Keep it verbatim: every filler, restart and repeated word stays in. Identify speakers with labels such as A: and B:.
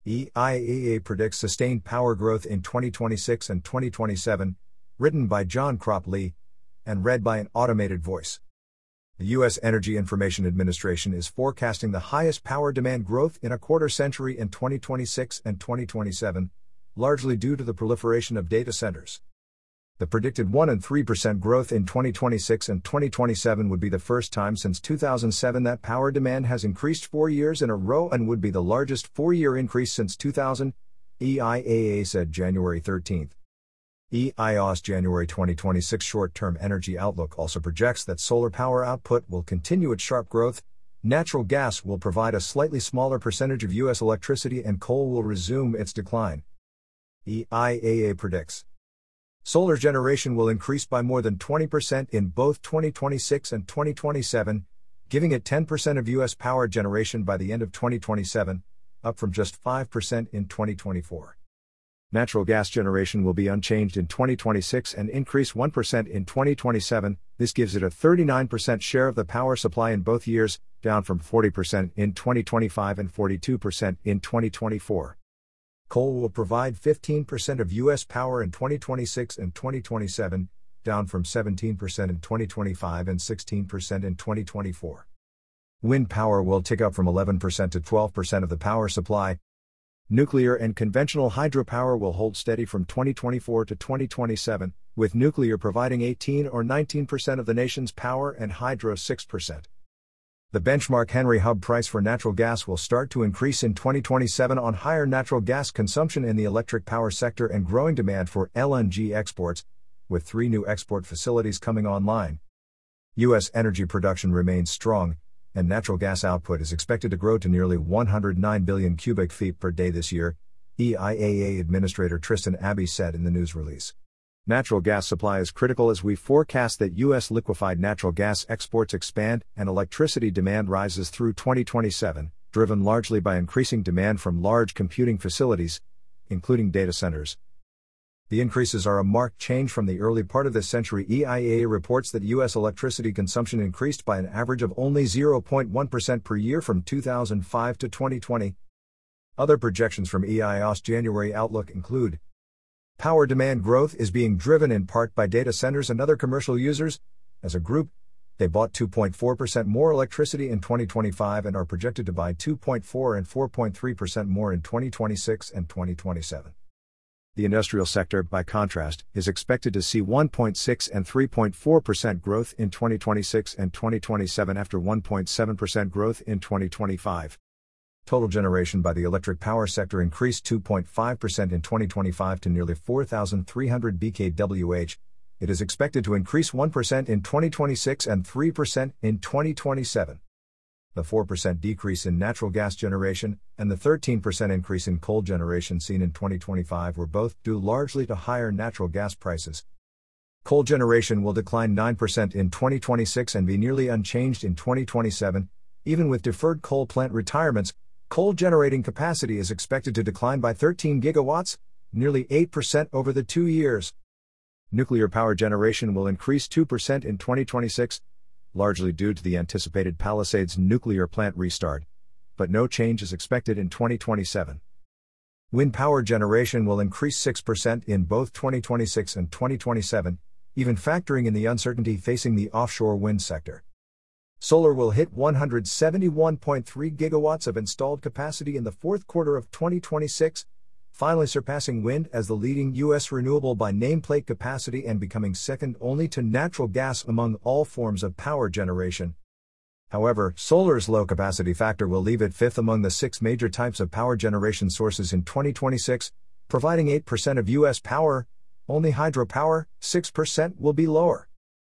A: E I A A predicts sustained power growth in twenty twenty-six and twenty twenty-seven, written by John Crop Lee, and read by an automated voice. The U S Energy Information Administration is forecasting the highest power demand growth in a quarter century in twenty twenty-six and twenty twenty-seven, largely due to the proliferation of data centers. The predicted one and three percent growth in twenty twenty-six and twenty twenty-seven would be the first time since two thousand seven that power demand has increased four years in a row and would be the largest four-year increase since two thousand, E I A A said January thirteenth. E I A A's January twenty twenty-six short-term energy outlook also projects that solar power output will continue its sharp growth, natural gas will provide a slightly smaller percentage of U S electricity, and coal will resume its decline. E I A A predicts solar generation will increase by more than twenty percent in both twenty twenty-six and twenty twenty-seven, giving it ten percent of U S power generation by the end of twenty twenty-seven, up from just five percent in twenty twenty-four. Natural gas generation will be unchanged in twenty twenty-six and increase one percent in twenty twenty-seven. This gives it a thirty-nine percent share of the power supply in both years, down from forty percent in twenty twenty-five and forty-two percent in twenty twenty-four. Coal will provide fifteen percent of U S power in twenty twenty-six and twenty twenty-seven, down from seventeen percent in twenty twenty-five and sixteen percent in twenty twenty-four. Wind power will tick up from eleven percent to twelve percent of the power supply. Nuclear and conventional hydropower will hold steady from twenty twenty-four to twenty twenty-seven, with nuclear providing eighteen or nineteen percent of the nation's power and hydro six percent. The benchmark Henry Hub price for natural gas will start to increase in twenty twenty-seven on higher natural gas consumption in the electric power sector and growing demand for L N G exports, with three new export facilities coming online. U S energy production remains strong, and natural gas output is expected to grow to nearly one hundred nine billion cubic feet per day this year, E I A A Administrator Tristan Abbey said in the news release. Natural gas supply is critical as we forecast that U S liquefied natural gas exports expand and electricity demand rises through twenty twenty-seven, driven largely by increasing demand from large computing facilities, including data centers. The increases are a marked change from the early part of this century. E I A A reports that U S electricity consumption increased by an average of only zero point one percent per year from two thousand five to twenty twenty. Other projections from E I A A's January outlook include: power demand growth is being driven in part by data centers and other commercial users. As a group, they bought two point four percent more electricity in twenty twenty-five and are projected to buy two point four and four point three percent more in twenty twenty-six and twenty twenty-seven. The industrial sector, by contrast, is expected to see one point six and three point four percent growth in twenty twenty-six and twenty twenty-seven after one point seven percent growth in twenty twenty-five. Total generation by the electric power sector increased two point five percent in twenty twenty-five to nearly four thousand three hundred B K W H. It is expected to increase one percent in twenty twenty-six and three percent in twenty twenty-seven. The four percent decrease in natural gas generation and the thirteen percent increase in coal generation seen in twenty twenty-five were both due largely to higher natural gas prices. Coal generation will decline nine percent in twenty twenty-six and be nearly unchanged in twenty twenty-seven, even with deferred coal plant retirements. Coal generating capacity is expected to decline by thirteen gigawatts, nearly eight percent over the two years. Nuclear power generation will increase two percent in twenty twenty-six, largely due to the anticipated Palisades nuclear plant restart, but no change is expected in twenty twenty-seven. Wind power generation will increase six percent in both twenty twenty-six and twenty twenty-seven, even factoring in the uncertainty facing the offshore wind sector. Solar will hit one hundred seventy-one point three gigawatts of installed capacity in the fourth quarter of twenty twenty-six, finally surpassing wind as the leading U S renewable by nameplate capacity and becoming second only to natural gas among all forms of power generation. However, solar's low capacity factor will leave it fifth among the six major types of power generation sources in twenty twenty-six, providing eight percent of U S power. Only hydropower, six percent, will be lower.